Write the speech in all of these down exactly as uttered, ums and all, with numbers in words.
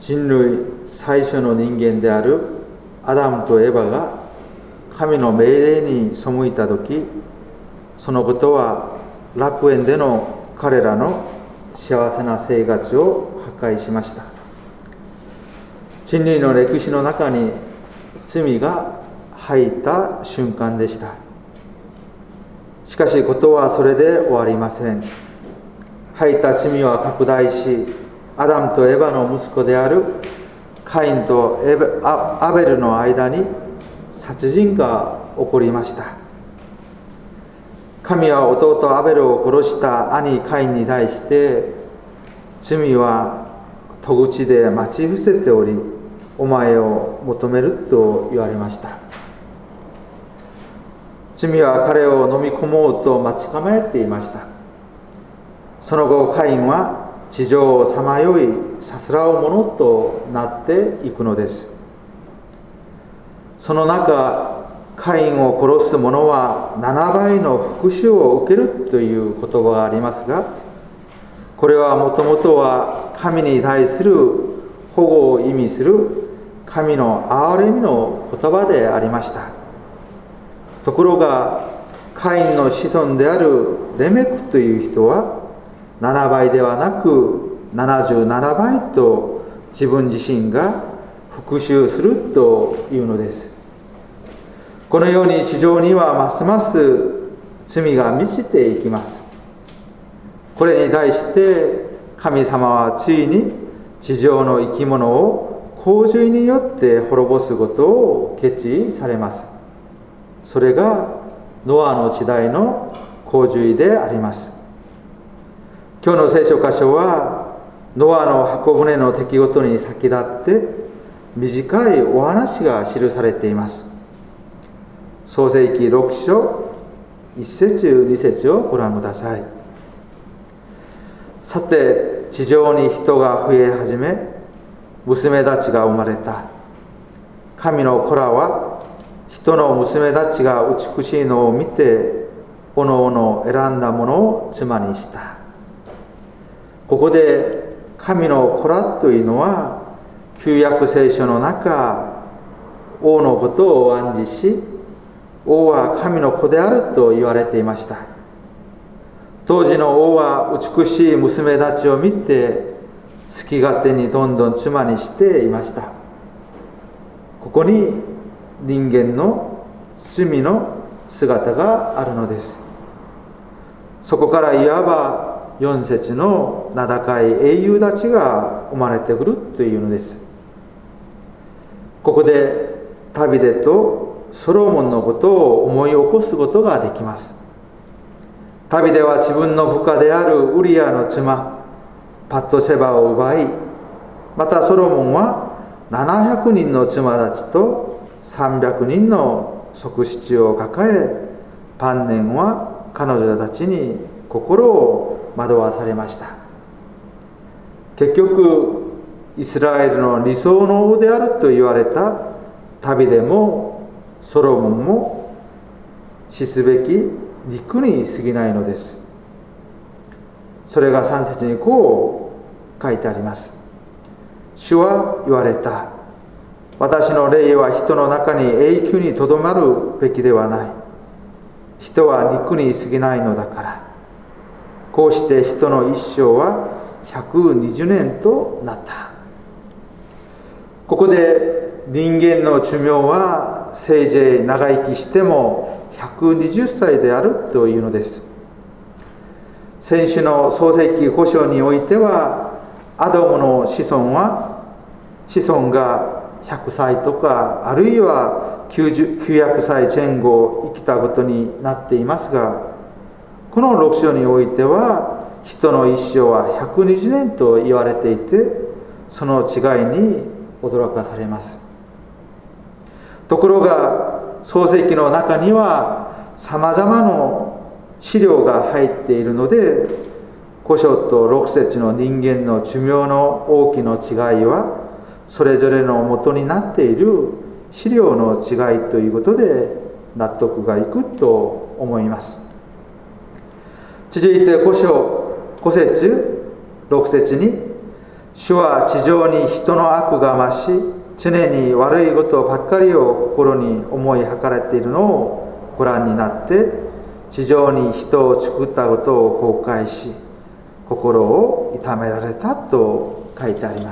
人類最初の人間であるアダムとエバが神の命令に背いたとき、そのことは楽園での彼らの幸せな生活を破壊しました。人類の歴史の中に罪が入った瞬間でした。しかしことはそれで終わりません。入った罪は拡大し、アダムとエバの息子であるカインとエベアベルの間に殺人が起こりました。神は弟アベルを殺した兄カインに対して、罪は戸口で待ち伏せており、お前を求めると言われました。罪は彼を飲み込もうと待ち構えていました。その後カインは地上をさまよいさすらうものとなっていくのです。その中、カインを殺す者はななばいの復讐を受けるという言葉がありますが、これはもともとは神に対する保護を意味する神の憐れみの言葉でありました。ところがカインの子孫であるレメクという人はななばいではなくななじゅうななばいと自分自身が復讐するというのです。このように地上にはますます罪が満ちていきます。これに対して神様はついに地上の生き物を洪水によって滅ぼすことを決意されます。それがノアの時代の洪水であります。今日の聖書箇所はノアの箱舟の出来事に先立って短いお話が記されています。創世記ろく章いち節に節をご覧ください。さて地上に人が増え始め、娘たちが生まれた。神の子らは人の娘たちが美しいのを見て、おのおの選んだものを妻にした。ここで神の子らというのは旧約聖書の中、王のことを暗示し、王は神の子であると言われていました。当時の王は美しい娘たちを見て好き勝手にどんどん妻にしていました。ここに人間の罪の姿があるのです。そこからいわばよん節の名高い英雄たちが生まれてくるというのです。ここでダビデとソロモンのことを思い起こすことができます。ダビデは自分の部下であるウリアの妻パットシェバを奪い、またソロモンはななひゃくにんの妻たちとさんびゃくにんの側室を抱え、晩年は彼女たちに心を惑わされました。結局イスラエルの理想の王であると言われたダビデもソロモンも死すべき肉に過ぎないのです。それがさん節にこう書いてあります。主は言われた。私の霊は人の中に永久にとどまるべきではない。人は肉に過ぎないのだから。こうして人の一生はひゃくにじゅうねんとなった。ここで人間の寿命はせいぜい長生きしてもひゃくにじゅっさいであるというのです。先週の創世記ご章においては、アダムの子孫は子孫がひゃくさいとか、あるいはきゅうひゃくさい前後生きたことになっていますが、このろく章においては人の一生はひゃくにじゅうねんと言われていて、その違いに驚かされます。ところが創世記の中にはさまざまな資料が入っているので、ご章とろく節の人間の寿命の大きな違いはそれぞれの元になっている資料の違いということで納得がいくと思います。続いてご章ご節ろく節に、 主は地上に人の悪が増し、常に悪いことばっかりを心に思いはかられているのをご覧になって、地上に人を作ったことを後悔し、心を痛められたと書いてあります。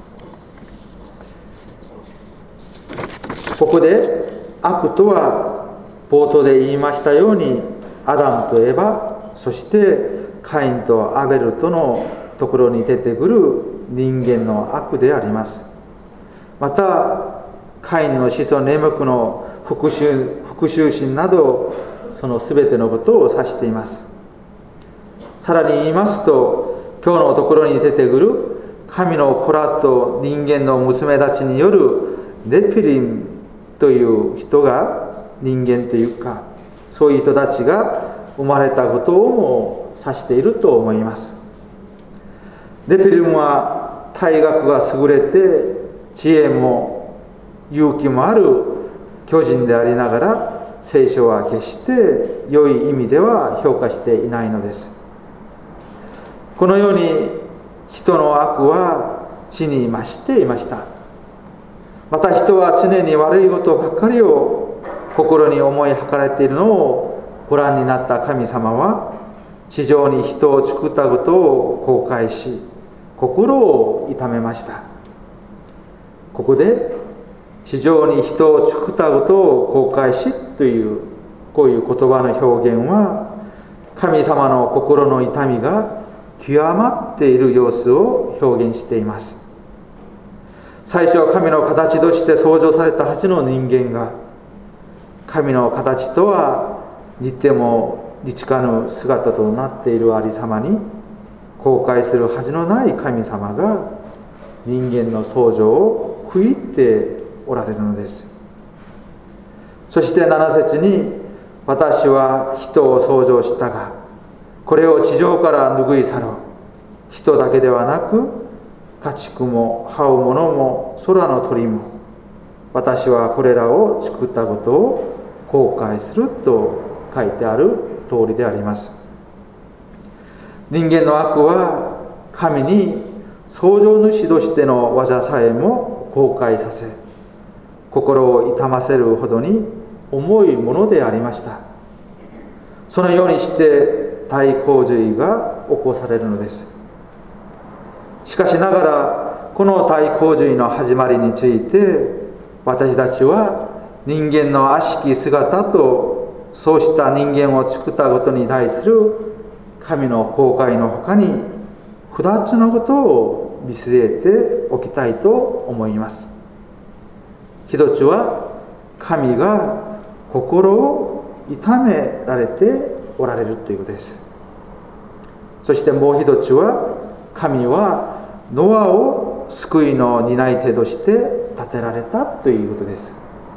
ここで悪とは冒頭で言いましたように、アダムとエバ、そしてカインとアベルとのところに出てくる人間の悪であります。またカインの子孫ネムクの復讐、復讐心など、その全てのことを指しています。さらに言いますと、今日のところに出てくる神の子らと人間の娘たちによるネフィリムという人が、人間というかそういう人たちが生まれたことをも指していると思います。ネフィリムは体格が優れて、知恵も勇気もある巨人でありながら、聖書は決して良い意味では評価していないのです。このように人の悪は地に増していました。また人は常に悪いことばっかりを心に思いはかられているのをご覧になった神様は、地上に人を作ったことを後悔し、心を痛めました。ここで地上に人を作ったことを後悔しというこういう言葉の表現は、神様の心の痛みが極まっている様子を表現しています。最初は神の形として創造されたはずの人間が、神の形とは似ても似つかぬ姿となっているありさまに後悔するはずのない神様が、人間の創造を悔いておられるのです。そしてなな節に、私は人を創造したが、これを地上から拭い去ろう。人だけではなく、家畜も這う者も空の鳥も、私はこれらを作ったことを後悔すると書いてある通りであります。人間の悪は神に創造主としての技さえも後悔させ、心を痛ませるほどに重いものでありました。そのようにして大洪水が起こされるのです。しかしながら、この大洪水の始まりについて、私たちは人間の悪しき姿と、そうした人間を作ったことに対する神の後悔のほかに、ふたつのことを見据えておきたいと思います。一つは、神が心を痛められておられるということです。そしてもう一つは、神はノアを救いの担い手として立てられたということです。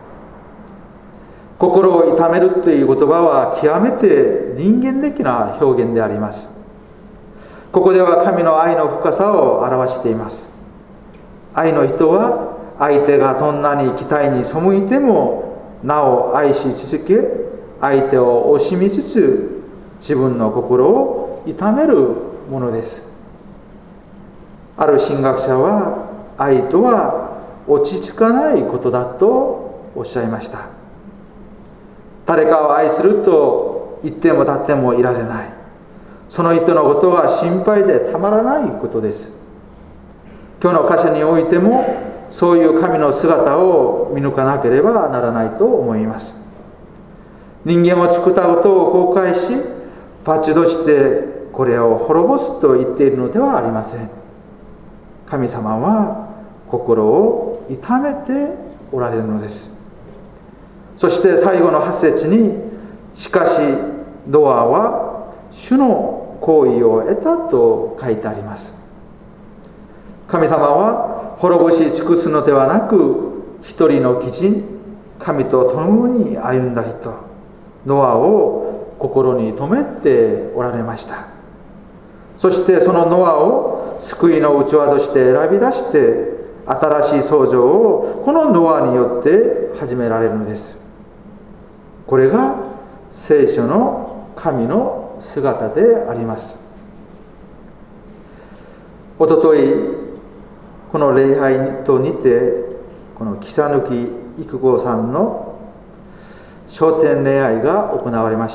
心を痛めるという言葉は極めて人間的な表現であります。ここでは神の愛の深さを表しています。愛の人は相手がどんなに期待に背いてもなお愛し続け、相手を惜しみつつ自分の心を痛めるものです。ある神学者は、愛とは落ち着かないことだとおっしゃいました。誰かを愛すると言っても立ってもいられない、その人のことが心配でたまらないことです。今日の箇所においてもそういう神の姿を見抜かなければならないと思います。人間を作ったことを後悔し、罰としてこれを滅ぼすと言っているのではありません。神様は心を痛めておられるのです。そして最後のはち節に、しかしノアは主の行為を得たと書いてあります。神様は滅ぼし尽くすのではなく、一人の義人、神と共に歩んだ人、ノアを心に留めておられました。そしてそのノアを救いの器として選び出して、新しい創造をこのノアによって始められるのです。これが聖書の神の姿であります。 おとといこの礼拝と似て、この木佐貫育子さんの昇天礼拝が行われました。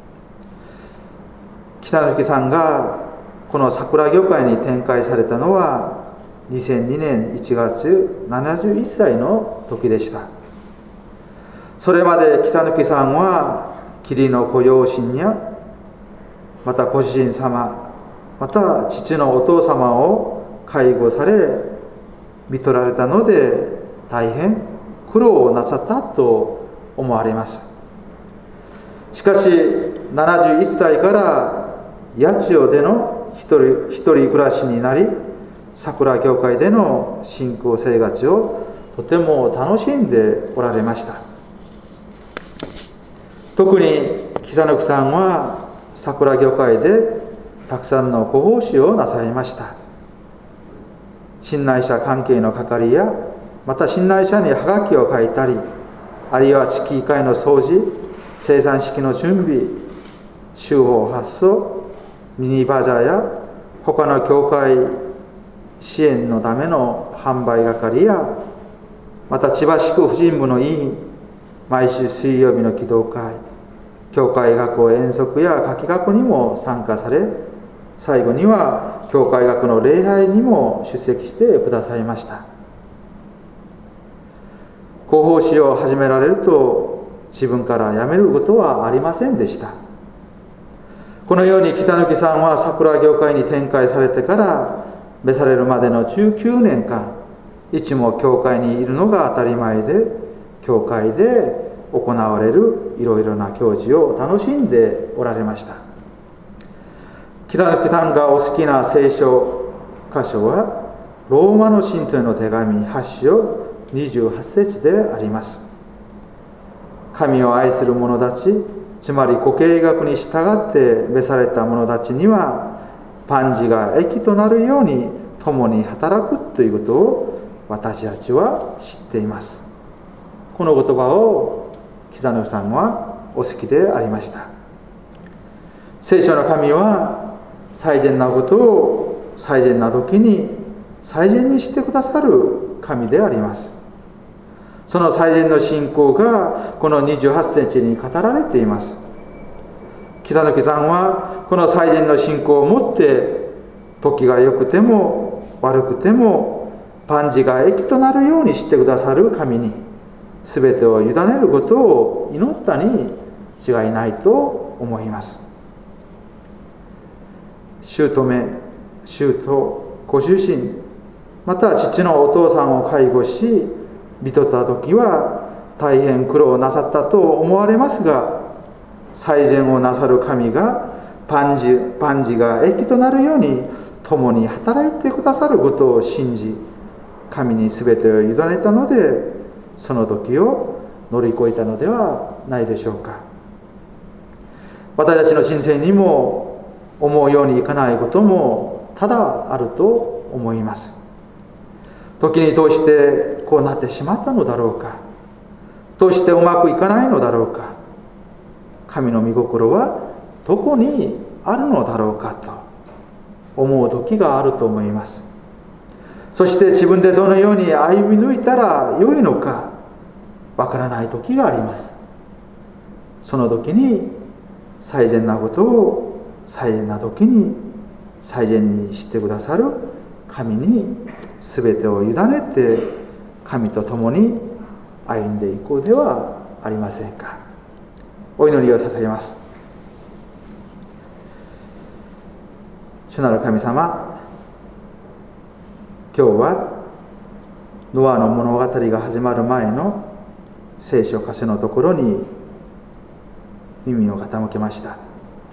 木佐貫さんがこの桜業界に展開されたのはにせんにねんいちがつななじゅういっさいの時でした。それまで木佐貫さんは義理のご両親やまたご主人様、また父のお父様を介護され見取られたので、大変苦労をなさったと思われます。しかしななじゅういっさいから八千代での一人一人暮らしになり、桜教会での信仰生活をとても楽しんでおられました。特に木佐貫さんは桜教会でたくさんのご奉仕をなさいました。親鸞者関係の係や、また親鸞者にはがきを書いたり、あるいは地域会の掃除、生産式の準備、修法発送、ミニバザーや他の教会支援のための販売係や、また千葉市区婦人部の委員、毎週水曜日の祈祷会、教会学校遠足や夏季学にも参加され、最後には教会学の礼拝にも出席してくださいました。ご奉仕を始められると自分から辞めることはありませんでした。このように木佐貫さんは桜業界に展開されてから召されるまでのじゅうきゅうねんかん、いつも教会にいるのが当たり前で、教会で行われるいろいろな行事を楽しんでおられました。木佐貫さんがお好きな聖書箇所はローマの信徒への手紙はちしょうにじゅうはちせつであります。神を愛する者たち、つまりご計画に従って召された者たちには、万事が益となるように共に働くということを私たちは知っています。この言葉を木佐貫さんはお好きでありました。聖書の神は最善なことを最善な時に最善にしてくださる神であります。その最善の信仰がこのにじゅうはちセンチに語られています。木佐貫さんはこの最善の信仰を持って、時が良くても悪くても万事が益となるようにしてくださる神に全てを委ねることを祈ったに違いないと思います。姑、姑、ご主人、また父のお父さんを介護し見とった時は大変苦労なさったと思われますが、最善をなさる神が万事、万事が益となるように共に働いてくださることを信じ、神に全てを委ねたので、その時を乗り越えたのではないでしょうか。私たちの人生にも思うようにいかないことも多々あると思います。時にどうしてこうなってしまったのだろうか、どうしてうまくいかないのだろうか、神の御心はどこにあるのだろうかと思う時があると思います。そして自分でどのように歩み抜いたらよいのかわからない時があります。その時に最善なことを最善な時に最善にしてくださる神に全てを委ねて、神と共に歩んでいこうではありませんか。お祈りを捧げます。主なる神様、今日はノアの物語が始まる前の聖書箇所のところに耳を傾けました。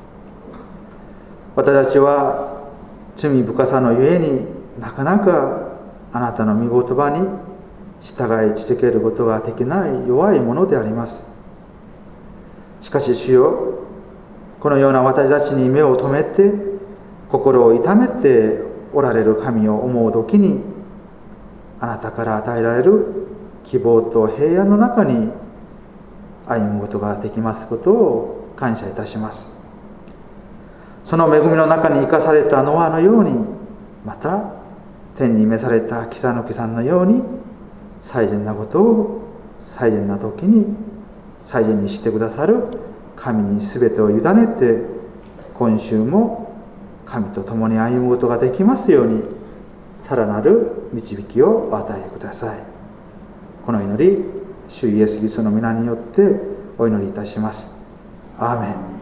私たちは罪深さのゆえになかなかあなたの御言葉に従い続けることができない弱いものであります。しかし主よ、このような私たちに目を留めて心を痛めておられる神を思う時に、あなたから与えられる希望と平安の中に歩むことができますことを感謝いたします。その恵みの中に生かされたノアのように、 また天に召された草抜さんのように最善なことを最善な時に最善にしてくださる神に全てを委ねて、今週も神と共に歩むことができますように、さらなる導きをお与えください。この祈り、主イエスキリストの皆によってお祈りいたします。アーメン。